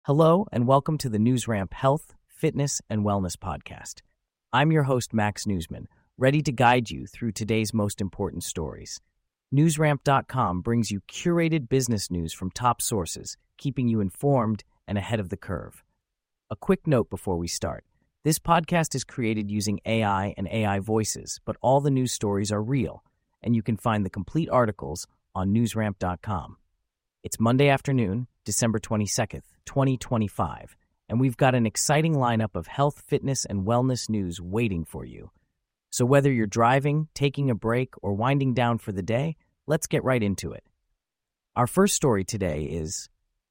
Hello, and welcome to the NewsRamp Health, Fitness, and Wellness Podcast. I'm your host, Max Newsman, ready to guide you through today's most important stories. NewsRamp.com brings you curated business news from top sources, keeping you informed and ahead of the curve. A quick note before we start. This podcast is created using AI and AI voices, but all the news stories are real, and you can find the complete articles on NewsRamp.com. It's Monday afternoon, December 22nd, 2025, and we've got an exciting lineup of health, fitness, and wellness news waiting for you. So whether you're driving, taking a break, or winding down for the day, let's get right into it. Our first story today is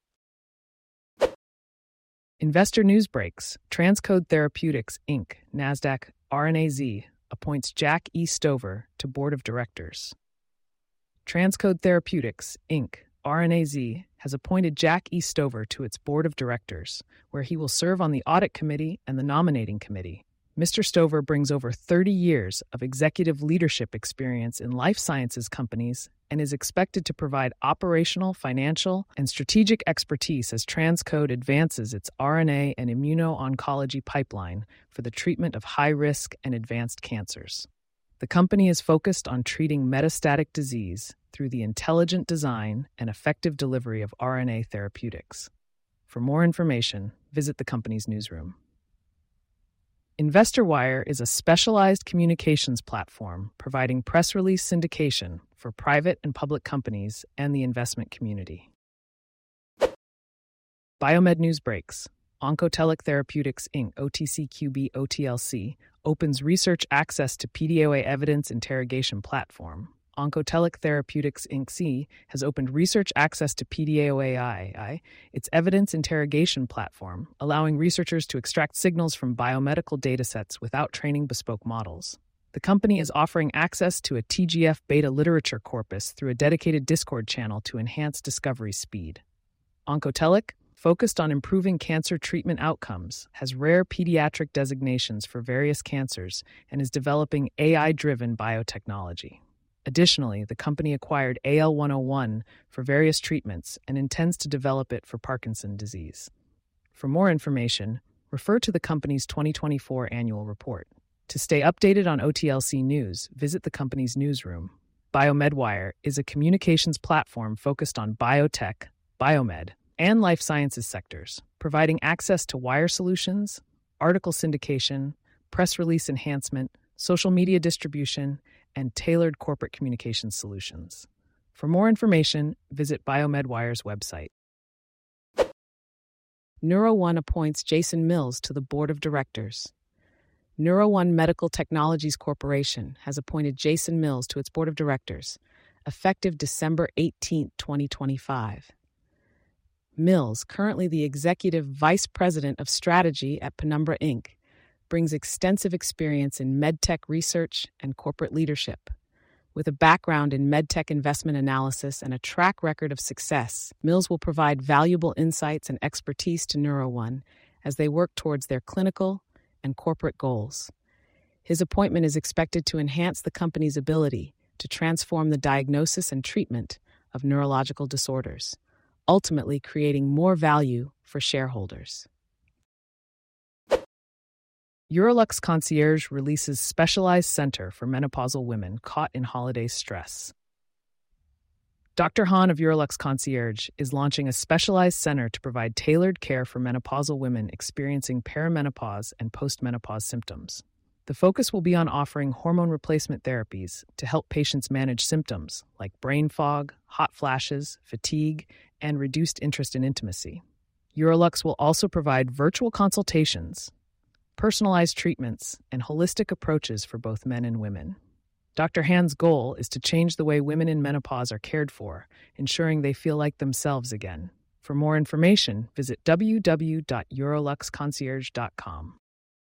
Investor News Breaks. Transcode Therapeutics, Inc., NASDAQ, RNAZ, appoints Jack E. Stover to Board of Directors. Transcode Therapeutics, Inc., RNAZ, has appointed Jack E. Stover to its Board of Directors, where he will serve on the Audit Committee and the Nominating Committee. Mr. Stover brings over 30 years of executive leadership experience in life sciences companies and is expected to provide operational, financial, and strategic expertise as Transcode advances its RNA and immuno-oncology pipeline for the treatment of high-risk and advanced cancers. The company is focused on treating metastatic disease through the intelligent design and effective delivery of RNA therapeutics. For more information, visit the company's newsroom. InvestorWire is a specialized communications platform providing press release syndication for private and public companies and the investment community. Biomed News Breaks. Oncotelic Therapeutics, Inc., OTCQB OTLC, opens research access to PDOA evidence interrogation platform. Oncotelic Therapeutics, Inc. C has opened research access to PDOAI, its evidence interrogation platform, allowing researchers to extract signals from biomedical datasets without training bespoke models. The company is offering access to a TGF beta literature corpus through a dedicated Discord channel to enhance discovery speed. Oncotelic, focused on improving cancer treatment outcomes, has rare pediatric designations for various cancers and is developing AI-driven biotechnology. Additionally, the company acquired AL101 for various treatments and intends to develop it for Parkinson's disease. For more information, refer to the company's 2024 annual report. To stay updated on OTLC news, visit the company's newsroom. BioMedWire is a communications platform focused on biotech, biomed, and life sciences sectors, providing access to wire solutions, article syndication, press release enhancement, social media distribution, and tailored corporate communications solutions. For more information, visit BioMedWire's website. NeuroOne appoints Jason Mills to the Board of Directors. NeuroOne Medical Technologies Corporation has appointed Jason Mills to its Board of Directors, effective December 18, 2025. Mills, currently the Executive Vice President of Strategy at Penumbra, Inc., brings extensive experience in medtech research and corporate leadership. With a background in medtech investment analysis and a track record of success, Mills will provide valuable insights and expertise to NeuroOne as they work towards their clinical and corporate goals. His appointment is expected to enhance the company's ability to transform the diagnosis and treatment of neurological disorders, ultimately creating more value for shareholders. Urolux Concierge releases specialized center for menopausal women caught in holiday stress. Dr. Hahn of Urolux Concierge is launching a specialized center to provide tailored care for menopausal women experiencing perimenopause and postmenopause symptoms. The focus will be on offering hormone replacement therapies to help patients manage symptoms like brain fog, hot flashes, fatigue, and reduced interest in intimacy. Urolux will also provide virtual consultations, personalized treatments, and holistic approaches for both men and women. Dr. Hahn's goal is to change the way women in menopause are cared for, ensuring they feel like themselves again. For more information, visit www.uroluxconcierge.com.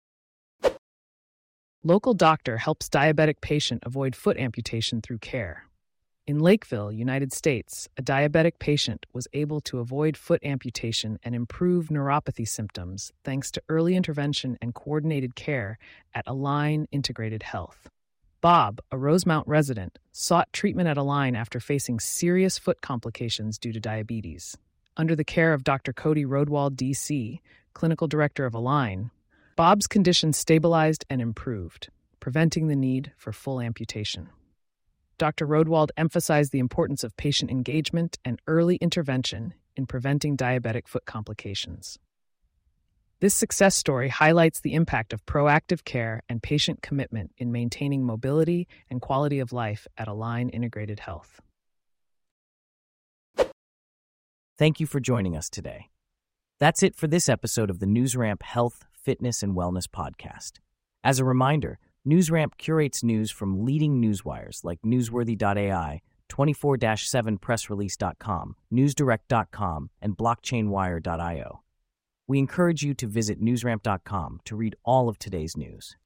Local doctor helps diabetic patient avoid foot amputation through care. In Lakeville, United States, a diabetic patient was able to avoid foot amputation and improve neuropathy symptoms thanks to early intervention and coordinated care at Align Integrated Health. Bob, a Rosemount resident, sought treatment at Align after facing serious foot complications due to diabetes. Under the care of Dr. Cody Rodwald, D.C., clinical director of Align, Bob's condition stabilized and improved, preventing the need for full amputation. Dr. Rodwald emphasized the importance of patient engagement and early intervention in preventing diabetic foot complications. This success story highlights the impact of proactive care and patient commitment in maintaining mobility and quality of life at Align Integrated Health. Thank you for joining us today. That's it for this episode of the NewsRamp Health, Fitness, and Wellness podcast. As a reminder, NewsRamp curates news from leading newswires like Newsworthy.ai, 24-7pressrelease.com, NewsDirect.com, and BlockchainWire.io. We encourage you to visit newsramp.com to read all of today's news.